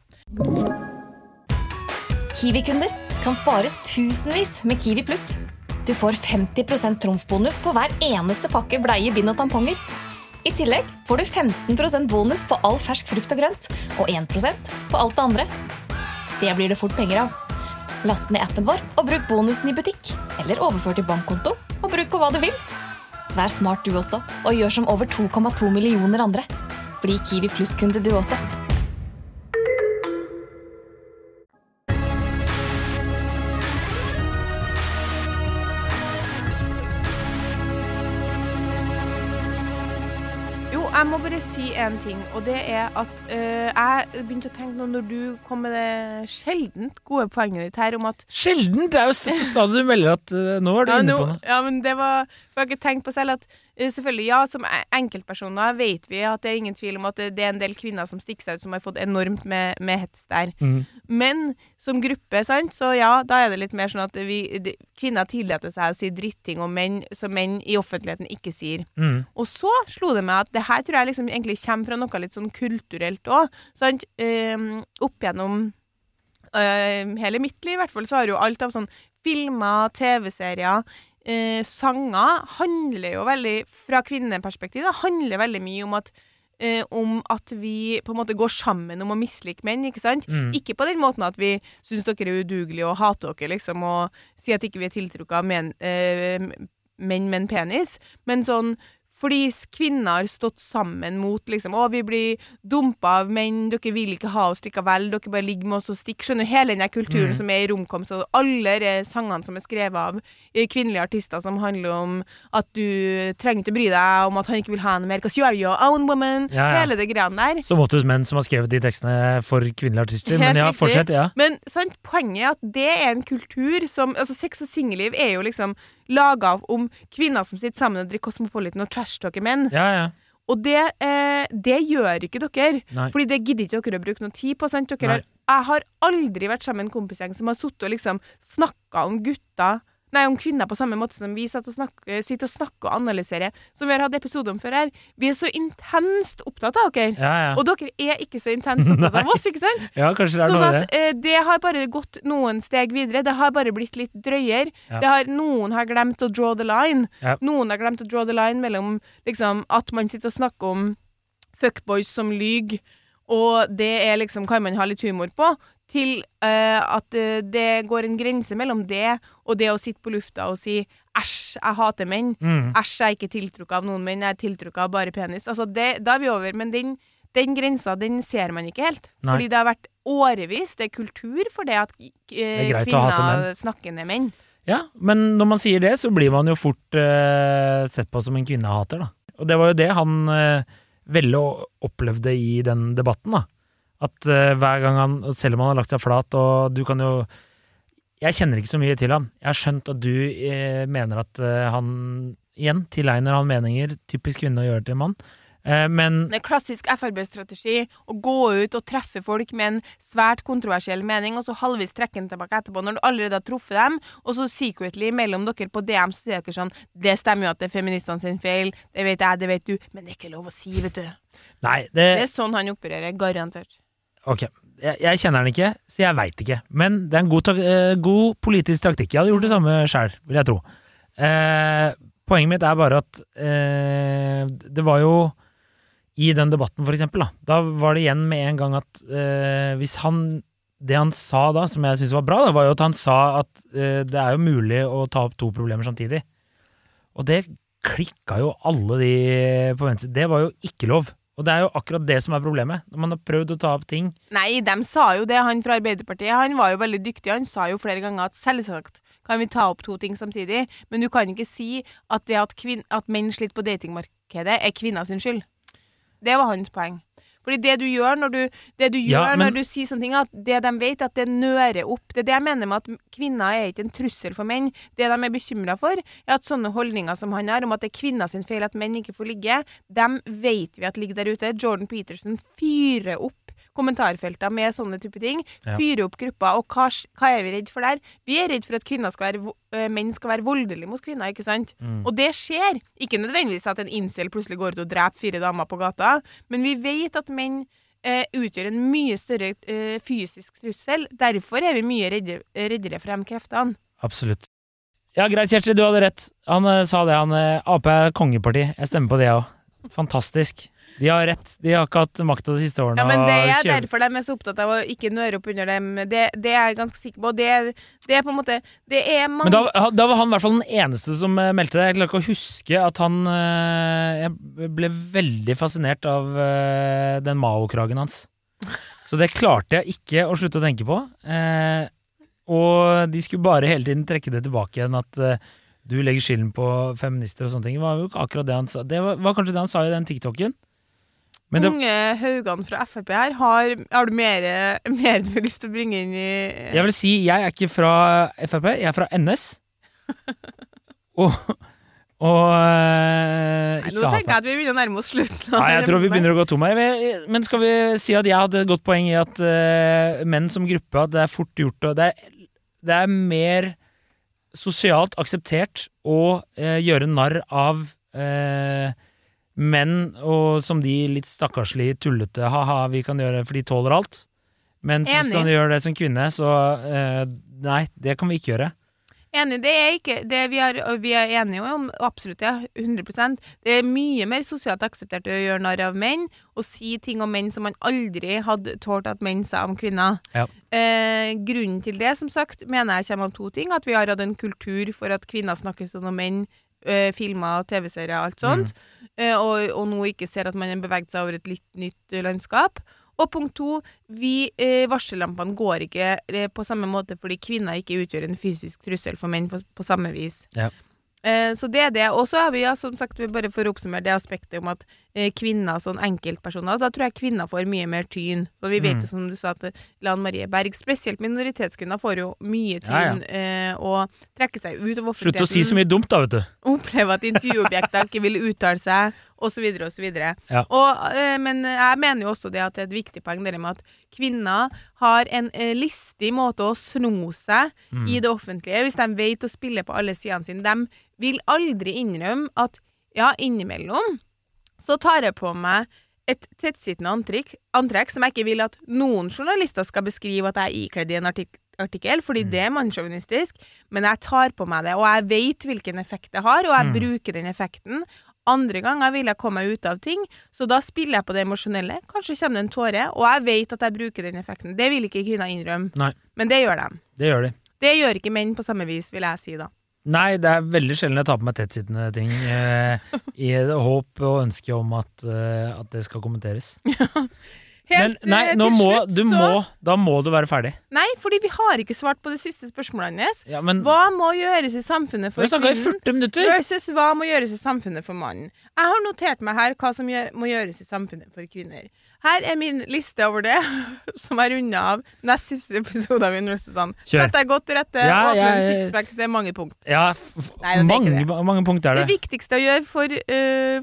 Kiwi-kunder kan spare tusenvis med Kiwi Plus. Du får 50% tronsbonus på hver eneste pakke bleie, bind og tamponger. I tillegg får du 15% bonus på all fersk frukt og grønt, og 1% på alt det andre. Det blir det fort penger av. Last ned appen vår og bruk bonusen i butikk. Eller overfør til bankkonto og bruk på hva du vil. Vær smart du også, og gjør som over 2,2 millioner andre. Bli Kiwi Plus-kunde du også. Jeg må bare si en ting, og det er at jeg begynte å tenke når du kom med det sjeldent gode poenget ditt her om at... Sjeldent? Det er jo støtt og stadig du melder at nå er du inne på det. Ja, men det var... Jeg har ikke tenkt på selv at selvfølgelig, ja, som enkeltpersoner vet vi at det er ingen tvil om at det er en del kvinner som stikker seg ut, som har fått enormt med hets der. Men som gruppe, sant, så ja, da er det litt mer sånn at kvinner tillater seg å si dritting om menn, som menn i offentligheten ikke sier. Og så slo det meg at det her tror jeg liksom egentlig kommer fra noe litt sånn kulturelt også, sant, opp gjennom hele mitt liv i hvert fall, så har jo alt av sånn filmer, TV-serier, sanger handler jo veldig, fra kvinneperspektiv, da, handler veldig mye om at vi på en måte går sammen om å mislike menn, ikke sant? Ikke på den måten at vi synes dere er udugelige og hater dere, liksom, og sier at ikke vi er tiltrukket av menn med en penis, men sånn fordi kvinner har stått sammen mot liksom, vi blir dumpet av menn, dere vil ikke ha oss likevel, dere bare ligger med oss og stikker, skjønner hele denne kulturen som I romkom, så alle sangene som skrevet av kvinnelige artister som handler om at du trenger ikke bry deg om at han ikke vil ha noe mer, 'cause you are your own woman, hele det greiene der. Som oftest menn som har skrevet de tekstene for kvinnelige artister, men ja, fortsett, ja. Men sant, poenget at det en kultur som, altså sex og singelliv jo liksom laget om kvinner som sitter sammen og drikker Cosmopolitan og trash-talker menn. Ja. Og det gjør ikke dere. Nei. Fordi det gidder ikke dere å bruke noe tid på. Sant? Jeg har aldri vært sammen med en kompisgjeng som har suttet og liksom snakket om kvinner på samme måte som vi sitter og snakker og analyserer, som vi har hatt episode om før her. Vi så intenst opptatt av dere. Ja. Og dere ikke så intenst opptatt av oss, ikke sant? Ja, kanskje det sånn noe at det har bare gått noen steg videre. Det har bare blitt litt drøyere. Ja. Noen har glemt å draw the line. Ja. Noen har glemt å draw the line mellom liksom, at man sitter og snakker om fuckboys som lyg, og det liksom, kan man ha litt humor på, til at det går en grense mellom det og det å sitte på lufta og si æsj, jeg hater menn, æsj, jeg ikke tiltrukket av noen menn, jeg tiltrukket av bare penis, altså da vi over, men den grensa, den ser man ikke helt. Nei. Fordi det har vært årevis, det kultur for det at kvinner snakker ned menn. Ja, men når man sier det, så blir man jo fort sett på som en kvinnehater, da. Og det var jo det han veldig opplevde I den debatten, da. At hver gang han, selv om han har lagt seg flat, og du kan jo, jeg kjenner ikke så mye til han. Jeg har skjønt at du mener at han, igjen, tilegner han meninger, typisk kvinne å gjøre til mann. Men det klassisk FRB-strategi å gå ut og treffe folk med en svært kontroversiell mening, og så halvvis trekke den tilbake etterpå når du allerede har truffet dem, og så secretly mellom dere på DM så sier dere sånn, det stemmer jo at det feministene sin feil, det vet jeg, det vet du, men det ikke lov å si, vet du. Nei, det sånn han opererer, garantert. Ok, jeg kjenner han ikke, så jeg vet ikke, men det en god politisk taktikk. Jeg hadde gjort det samme selv, vil jeg tro. Poenget mitt bare at det var jo I den debatten for eksempel, da var det igjen med en gang at hvis det han sa da, som jeg synes var bra, det var jo at han sa at det jo mulig å ta opp to problemer samtidig. Og det klikket jo alle de på venstre. Det var jo ikke lov. Og det jo akkurat det som problemet, når man har prøvd å ta opp ting. Nei, de sa jo det, han fra Arbeiderpartiet, han var jo veldig dyktig, han sa jo flere ganger at selvsagt kan vi ta opp to ting samtidig, men du kan ikke si at det at menn sliter på datingmarkedet kvinner sin skyld. Det var hans poeng. Fordi det du gjør når du sier sånne ting, at det de vet at det nører opp, det jeg mener med at kvinner ikke en trussel for menn, det de bekymret for, at sånne holdninger som han har, om at det kvinner sin feil at menn ikke får ligge, dem vet vi at ligger der ute. Jordan Peterson fyrer opp kommentarfelter med sånne type ting, fyrer opp grupper, og hva vi redd for der? Vi redd for at menn skal være voldelige mot kvinner, ikke sant? Og det skjer. Ikke nødvendigvis at en incel plutselig går ut og dreper 4 damer på gata, men vi vet at menn utgjør en mye større fysisk trussel. Derfor vi mye reddere for de kreftene. Absolutt. Ja, greit, Kjersti, du hadde rett. Han sa det, AP kongeparti. Jeg stemmer på det også. Fantastisk. De har rett. De har ikke hatt makta de siste årene. Ja, men det derfor de så opptatt av å ikke nøre opp under dem. Det jeg ganske sikker på. Det på en måte det mange... Men da var han I hvert fall den eneste som meldte det. Jeg klarer ikke å huske at han Jeg ble veldig fascinert av den Mao-kragen hans. Så det klarte jeg ikke å slutte å tenke på. Og de skulle bare hele tiden trekke det tilbake igjen at du legger skylden på feminister og sånne ting. Det var jo ikke akkurat det han sa. Det var kanskje det han sa I den TikToken. Unge Haugan fra FRP her, har du mer du har lyst til å bringe inn I... Jeg vil si, jeg ikke fra FRP, jeg fra NS. og Nei, nå tenker jeg at vi begynner å nærme oss slutten. Nei, jeg tror vi begynner å gå tom her. Men skal vi si at jeg hadde et godt poeng I at menn som gruppe, at det fort gjort, og det mer sosialt akseptert å gjøre narr av menn, og som de litt stakkarslig tullete, haha, vi kan gjøre for de tåler alt. Men hvis de gjør det som kvinne, så nei, det kan vi ikke gjøre. Enig, det ikke det vi enige om, absolutt, ja, 100%. Det mye mer sosialt akseptert å gjøre narr av menn, og si ting om menn som man aldri hadde tålt at menn sa om kvinner. Ja. Grunnen til det, som sagt, mener jeg kommer av to ting, at vi har hatt en kultur for at kvinner snakker sånn om menn, filmer, TV-serier, alt sånt, og nå ikke ser at man har beveget seg over et litt nytt landskap. Og punkt 2, varsellampene går ikke på samme måte fordi kvinner ikke utgjør en fysisk trussel for menn på samme vis. Ja. Så det det. Og så har vi, som sagt, bare for å oppsummere det aspektet om at kvinner, sånn enkeltpersoner, da tror jeg kvinner får mye mer tyn. Så vi vet jo, som du sa, at Lan Marie Berg, spesielt minoritetskvinner, får jo mye tyn og trekker seg ut av offentligheten. Slutt å si så mye dumt da, vet du. Opplever at intervjuobjekter ikke vil uttale seg, og så videre, og så videre. Ja. Men jeg mener jo også det at det er et viktig poeng der med at kvinner har en listig måte å sno seg i det offentlige, hvis de vet å spille på alle sidene sine. De vil aldri innrømme at, ja, innimellom, så tar jeg på meg et tettsittende antrekk som jeg ikke vil at noen journalister skal beskrive at jeg er ikledd i en artikkel, fordi det er mannsjåvinistisk, men jeg tar på meg det, og jeg vet hvilken effekt det har, og jeg bruker den effekten. Andre ganger vil jeg komme meg ut av ting, så da spiller jeg på det emosjonelle. Kanskje kommer det en tåre, og jeg vet at jeg bruker den effekten. Det vil ikke kvinner innrømme. Nei. Men det gjør de. Det gjør de. Det gjør ikke menn på samme vis, vil jeg si da. Nei, det er veldig sjelden jeg tar på meg tettsittende ting i håp og ønske om at det skal kommenteres. Men nei, da må du være ferdig. Nei, fordi vi har ikke svart på det siste spørsmålet hennes. Ja, men hva må gjøres i samfunnet for kvinnen? Vi snakket i 40 minutter. Versus hva må gjøres i samfunnet for mannen. Jeg har notert meg her hva som må gjøres i samfunnet for kvinner. Her er min liste over det, som er rundet av nest siste episode av Universitetene. Sett deg godt til rette, åpne en sixpack, det er mange punkt. Ja, mange punkt er det. Det viktigste å gjøre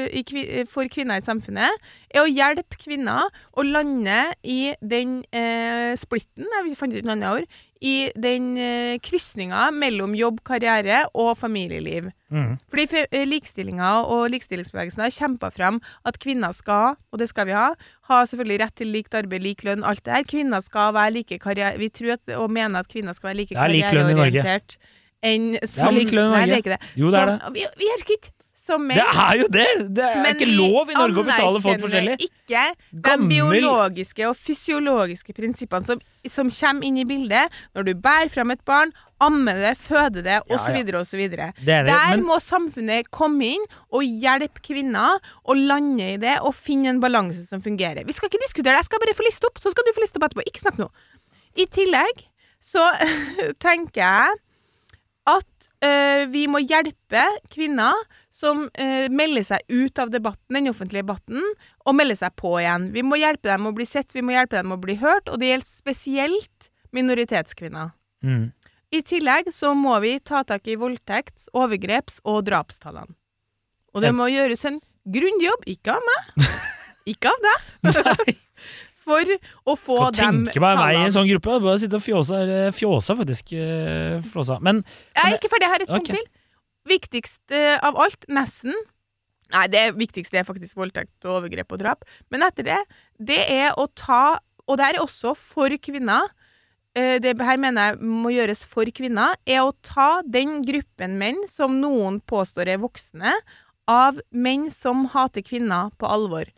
for kvinner i samfunnet, er å hjelpe kvinner å lande i den splitten, jeg fant ikke noe annet ord, i den kryssninga mellom jobb, karriere og familieliv. Fordi likestillinga og likestillingsbevegelsen har kjempet frem at kvinner skal, og det skal vi ha selvfølgelig rett til likt arbeid, lik lønn, alt det her. Kvinner skal være like karriere, vi tror og mener at kvinner skal være like karriereorientert enn som... Det er lik lønn i Norge. Nei, det er ikke det. Jo, det er det. Vi gjør ikke som menn. Det er jo det! Det er ikke lov i Norge å betale folk forskjellig. Men vi anerkjenner ikke de biologiske og fysiologiske prinsippene som kommer inn i bildet når du bærer frem et barn, ammer det, føder det, og så videre, og så videre. Der må samfunnet komme inn og hjelpe kvinner å lande i det og finne en balanse som fungerer. Vi skal ikke diskutere det, jeg skal bare få liste opp, så skal du få liste opp etterpå. Ikke snakk nå. I tillegg så tenker jeg at vi må hjelpe kvinner som melder seg ut av debatten, den offentlige debatten, og melder seg på igjen. Vi må hjelpe dem å bli sett, vi må hjelpe dem å bli hørt, og det gjelder spesielt minoritetskvinner. I tillegg så må vi ta tak i voldtekts-, overgreps- og drapstallene. Og det må gjøres en grundig jobb, ikke av meg, ikke av deg. Nei. For å få dem tallene. Tenke meg i en sånn gruppe, bare sitte og fjåsa faktisk, men... Jeg er ikke ferdig, jeg har et punkt til. Viktigst av alt, nesten, nei, det viktigste er faktisk voldtekt og overgrep og drap, men etter det er å ta, og det er også for kvinner, det her mener jeg må gjøres for kvinner, er å ta den gruppen menn som noen påstår er voksne, av menn som hater kvinner på alvor.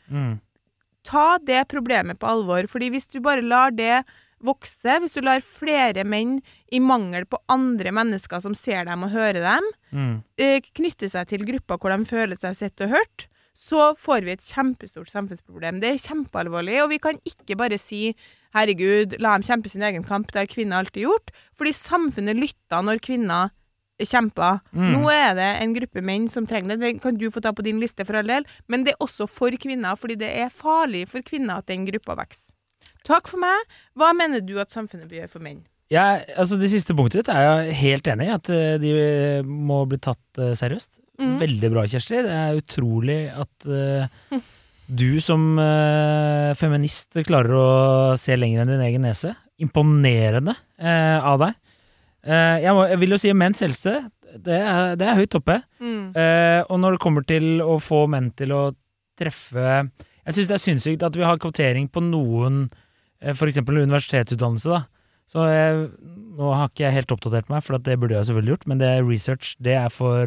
Ta det problemet på alvor, fordi hvis du bare lar det vokse, hvis du lar flere menn i mangel på andre mennesker som ser dem og hører dem, knytte seg til grupper hvor de føler seg sett og hørt, så får vi et kjempestort samfunnsproblem. Det er kjempealvorlig, og vi kan ikke bare si, herregud, la dem kjempe sin egen kamp, det har kvinner alltid gjort, fordi samfunnet lytter når kvinner kjemper. Nå er det en gruppe menn som trenger det. Det kan du få ta på din liste for all del, men det er også for kvinner, fordi det er farlig for kvinner at den gruppa vokser. Takk for meg. Hva mener du at samfunnet bør gjøre for menn? Ja, altså det siste punktet er jeg helt enig i, at de må bli tatt seriøst. Veldig bra, Kjersti. Det er utrolig at du som feminist klarer å se lenger enn din egen nese. Imponerende av deg. Jeg vil jo si menns helse, det er høyt oppe. Og når det kommer til å få menn til å treffe, jeg synes det er synssykt at vi har kvotering på noen, for eksempel universitetsutdannelse da, så nå har ikke jeg helt oppdatert meg, for det burde jeg selvfølgelig gjort, men det er research, det er for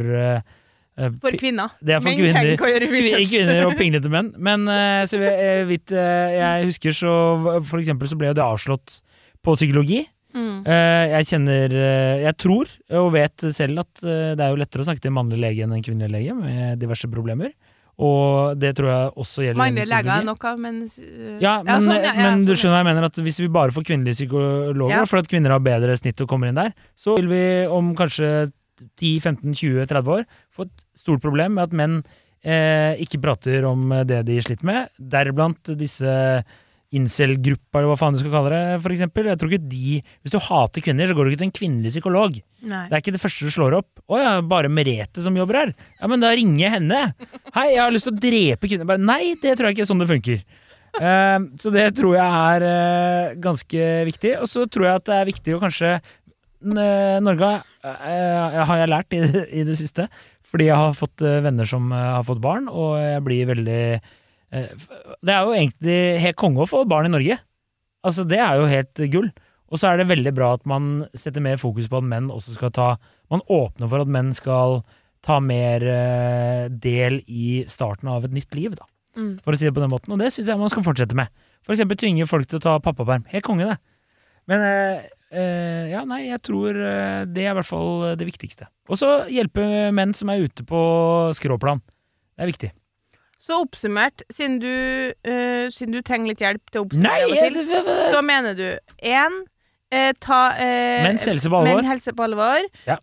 kvinner. Det er for kvinner og pinglete menn, men så jeg husker så, for eksempel så ble jo det avslått på psykologi. Jeg kjenner, jeg tror og vet selv at det jo lettere å snakke til en mannlig lege enn en kvinnelig lege med diverse problemer. Og det tror jeg også gjelder mannlige leger nok av, men men du skjønner hva jeg mener, at hvis vi bare får kvinnelige psykologer, for at kvinner har bedre snitt og kommer inn der, så vil vi om kanskje 10, 15, 20, 30 år få et stort problem med at menn ikke prater om det de sliter med, deriblant disse incel-gruppa, eller hva faen du skal kalle det, for eksempel. Jeg tror ikke hvis du hater kvinner, så går du ikke til en kvinnelig psykolog. Nei. Det ikke det første du slår opp. Bare Merete som jobber her. Ja, men da ringer jeg henne. Hei, jeg har lyst til å drepe kvinner. Bare, nei, det tror jeg ikke er sånn det funker. Så det tror jeg ganske viktig. Og så tror jeg at det viktig å kanskje Norge har jeg lært i det siste, fordi jeg har fått venner som har fått barn, og jeg blir veldig det jo egentlig helt konge å få barn i Norge. Altså, det jo helt gull. Og så det veldig bra at man setter mer fokus på at menn også skal man åpner for at menn skal ta mer del i starten av et nytt liv, da. For å si det på den måten. Og det synes jeg man skal fortsette med. For eksempel tvinge folk til å ta pappaperm. Helt konge, det. Men jeg tror det i hvert fall det viktigste. Og så hjelpe menn som ute på skråplan. Det viktig. Så oppsummert, siden du trenger litt hjelp til å oppsummere så mener du 1. Menns helse på alvor. Menn helse på alvor. Ja.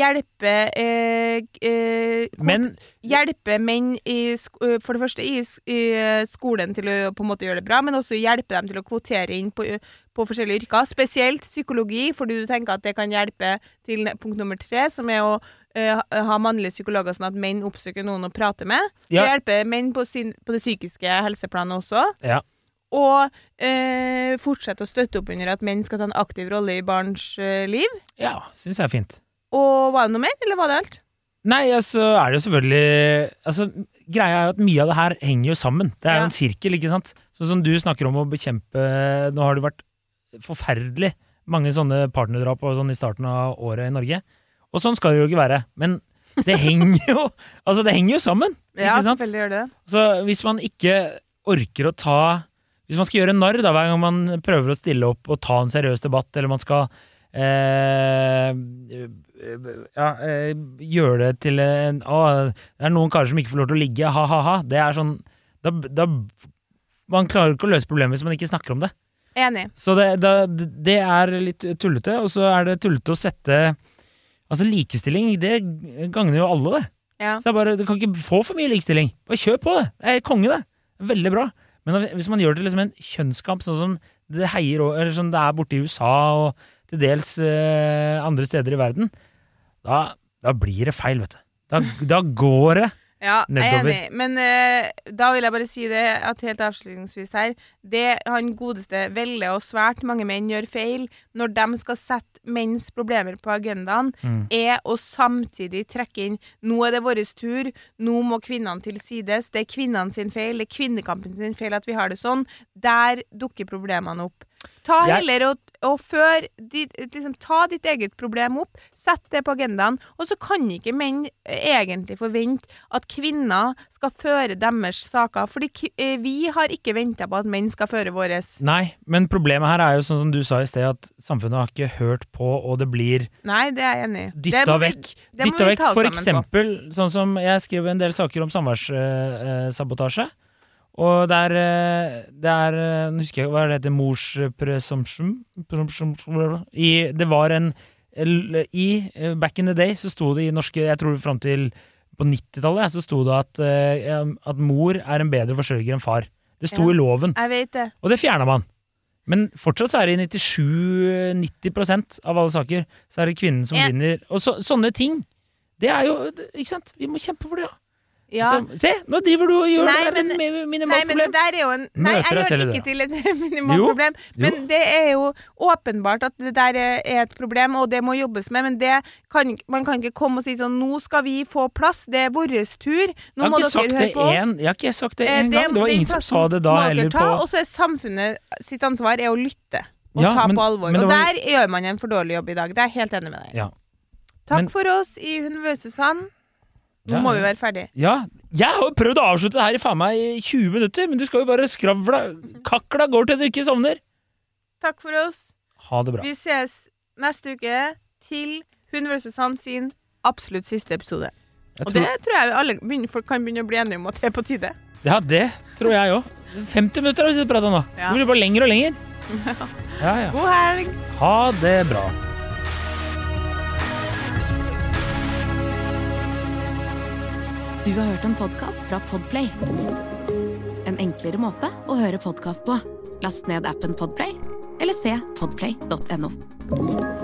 Hjelpe menn for det første i skolen til å på en måte gjøre det bra, men også hjelpe dem til å kvotere inn på forskjellige yrker, spesielt psykologi, fordi du tenker at det kan hjelpe til punkt nummer 3, som å ha mannlige psykologer sånn at menn oppsøker noen å prate med. Det hjelper menn på det psykiske helseplanet også. Ja. Og fortsette å støtte opp under at menn skal ta en aktiv rolle i barns liv. Ja, synes jeg fint. Og var det noe mer, eller var det alt? Nei, altså det jo selvfølgelig greia at mye av det her henger jo sammen. Det jo en sirkel, ikke sant? Sånn som du snakker om å bekjempe. Nå har det vært forferdelig mange sånne partnerdrap og sånn i starten av året i Norge. Og sånn skal det jo ikke være. Men det henger jo det henger jo sammen, ikke sant? Selvfølgelig gjør det. Så hvis man ikke orker å hvis man skal gjøre narr da, hver gang man prøver å stille opp og ta en seriøs debatt, eller man skal gjøre det til det noen karer som ikke får lov til å ligge, ha, det sånn da man klarer ikke å løse problemet hvis man ikke snakker om det. Enig. Så det litt tullete, og så det tullete å sette likestilling, det gagner jo alle det. Ja. Så du kan ikke få for mye likestilling. Bare kjør på det. Det konge det. Veldig bra. Men hvis man gjør det til liksom en kjønnskamp, sånn som det eller sånn det borte i USA og til dels andre steder i verden, da blir det feil, vet du. Da går det nedover. Enig, men da vil jeg bare si det at helt avslutningsvis her, det han godeste Velle og svært mange menn gjør feil når de skal sette menns problemer på agendaen, å samtidig trekke inn nå det vår tur, nå må kvinnene til sides, det kvinnene sin feil, det kvinnekampen sin feil at vi har det sånn, der dukker problemene opp. Ta heller og før ta ditt eget problem opp, sett det på agendaen, og så kan ikke menn egentlig forvente at kvinner skal føre deres saker, fordi vi har ikke ventet på at menn skal føre våres. Nei, men problemet her jo sånn som du sa i sted, at samfunnet har ikke hørt på, og det blir Nei, det jeg enig i. Dytta vekk. Dytta vekk, for eksempel, sånn som jeg skrev en del saker om samværssabotasje, og det nå husker jeg hva det heter, morspresumption. Det var back in the day så sto det i norske, jeg tror frem til på 90-tallet, så sto det at mor en bedre forsørger enn far. Det sto i loven. Jeg vet det. Og det fjernet man. Men fortsatt så det i 97-90% av alle saker, så det kvinnen som vinner. Og sånne ting, det jo, ikke sant? Vi må kjempe for det, ja. Se, nå driver du og gjør det minimalt problem. Nei, men det der jo jeg gjør ikke til et minimalt problem. Men det jo åpenbart at det der et problem, og det må jobbes med. Men man kan ikke komme og si sånn, nå skal vi få plass, det vår tur. Nå må dere høre på oss. Jeg har ikke sagt det en gang, det var ingen som sa det da heller på. Og så samfunnet sitt ansvar å lytte og ta på alvor. Og der gjør man en for dårlig jobb i dag. Det jeg helt enig med deg. Ja. Takk for oss i Hun vs. Han. Nå må vi være ferdige. Ja, jeg har jo prøvd å avslutte her i faen meg 20 minutter, men du skal jo bare skravla. Kakla går til du ikke sovner. Takk for oss. Ha det bra. Vi ses neste uke til Hun vs. Han sin absolutt siste episode. Og det tror jeg alle folk kan begynne å bli enige om at det på tide. Ja, det tror jeg også. 50 minutter har vi sittet og pratet nå. Ja. Det blir bare lenger og lenger. Ja. God helg! Ha det bra. Du har hørt en podcast fra Podplay. En enklere måte å høre podcast på. Last ned appen Podplay, eller se podplay.no.